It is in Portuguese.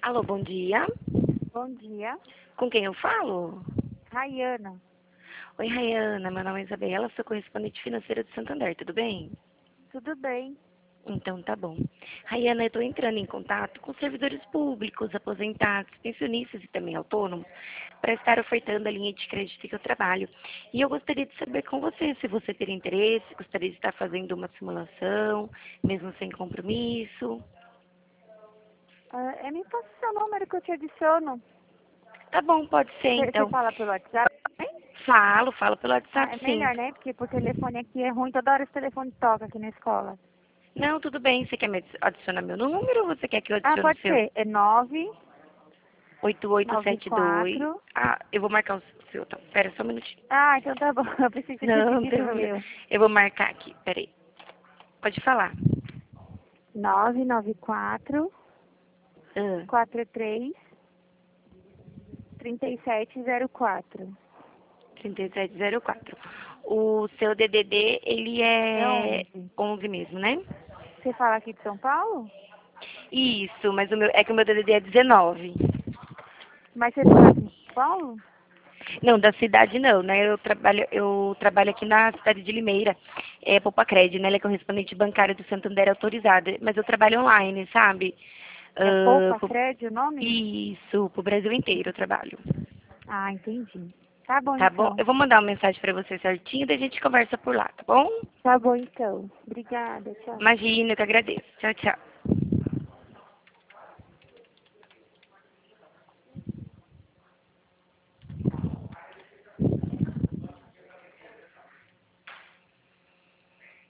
Alô, bom dia. Bom dia. Com quem eu falo? Rayana. Oi, Rayana. Meu nome é Isabela, sou correspondente financeira de Santander, tudo bem? Tudo bem? Então tá bom. Rayana, eu estou entrando em contato com servidores públicos, aposentados, pensionistas e também autônomos para estar ofertando a linha de crédito que eu trabalho. E eu gostaria de saber com você se você teria interesse, gostaria de estar fazendo uma simulação, mesmo sem compromisso. Me passa seu número que eu te adiciono. Tá bom, pode ser Você então. fala pelo WhatsApp? Falo pelo Ah, WhatsApp é sim. melhor, né? Porque por telefone aqui é ruim, toda hora esse telefone toca aqui na escola. Não, tudo bem. Você quer me adicionar meu número ou você quer que eu Ah, adicione o pode seu? ser. É 8872. 994. Ah, eu vou marcar o seu. Então. Pera só um minutinho. Ah, então tá bom. Eu pensei que você tinha Não, não tem pedido o problema. meu. Eu vou marcar aqui. Peraí. Pode falar. 994 Ah, 43 3704. 3704. O seu DDD, ele É é 11. 11 mesmo, né? Você fala aqui de São Paulo? Isso, mas é que o meu DDD é 19. Mas você mora aqui em São Paulo? Não, da cidade não, né? Eu trabalho aqui na cidade de Limeira, Popacred, né? Ela é correspondente bancária do Santander autorizada, mas eu trabalho online, sabe? É Ah, Poupa Cred o nome? isso, pro Brasil inteiro eu trabalho. Ah, entendi. Tá bom, Tá bom? então. Eu vou mandar uma mensagem pra você certinho, daí a gente conversa por lá, tá bom? Tá bom, então. Obrigada, tchau. Imagina, eu que agradeço. Tchau, tchau.